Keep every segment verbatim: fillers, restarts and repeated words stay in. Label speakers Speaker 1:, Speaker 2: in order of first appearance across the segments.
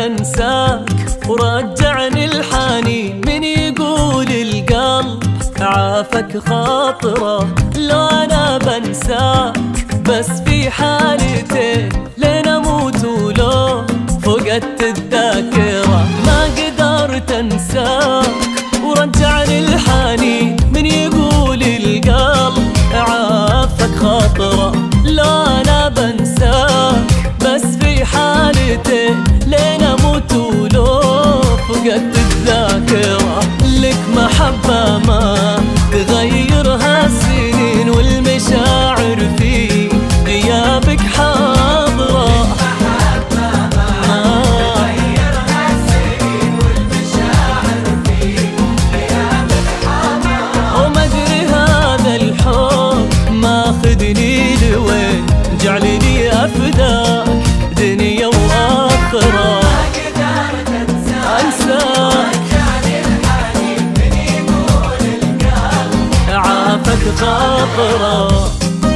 Speaker 1: انساك ورجعني الحنين. من يقول القلب عافك خاطره، لو انا بنساك بس في حالتين، لين اموت ولو فقدت الذاكره. ما قدرت انساك ورجعني الحنين. من يقول القلب عافك خاطره، لو انا بنساك بس في حالتين، لين اموت ولو فقدت الذاكره. لك محبه ما تغيرها السنين، والمشاعر في غيابك حاضره. ماخذني لوين جعلني افداك دنيا واخره. ما قدرت انساك رجعني الحنين. من يقول القلب عافك خاطره.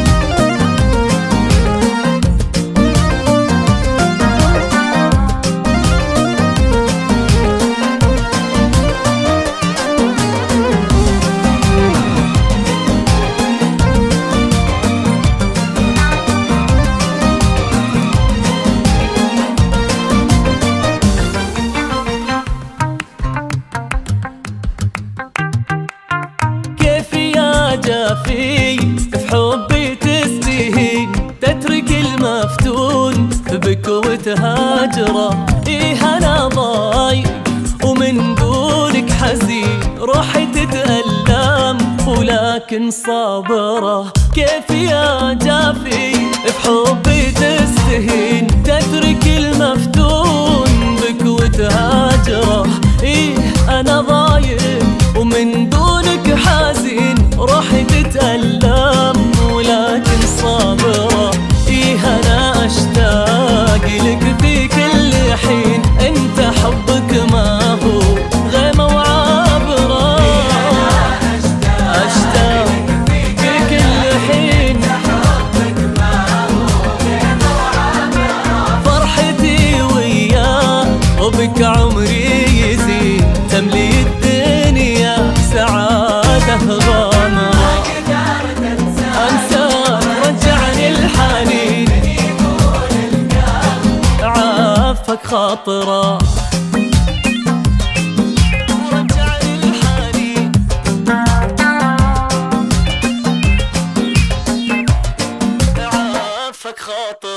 Speaker 1: جافي في حبي تستهين، تترك المفتون بك وتهاجره. إيه أنا ضايق ومن دونك حزين، روحي تتألم ولكن صابرة. كيف يا جافي في حبي تستهين، تترك المفتون بك وتهاجره. إيه أنا ضايق ومن دونك حزين، روحي تتألم ولكن صابرة. إيه أنا أشتاق لك في كل حين، أنت حبك ما هو غيمة وعابرة. أشتاق في كل حين، حبك ما هو غيمة وعابرة. فرحتي وياك وبك عمري يزيد، تملي الدنيا سعادة غامرة. ما قدرت انساك رجعني الحنين. من يقول القلب عافك خاطره. رجعني الحنين، عافك خاطره.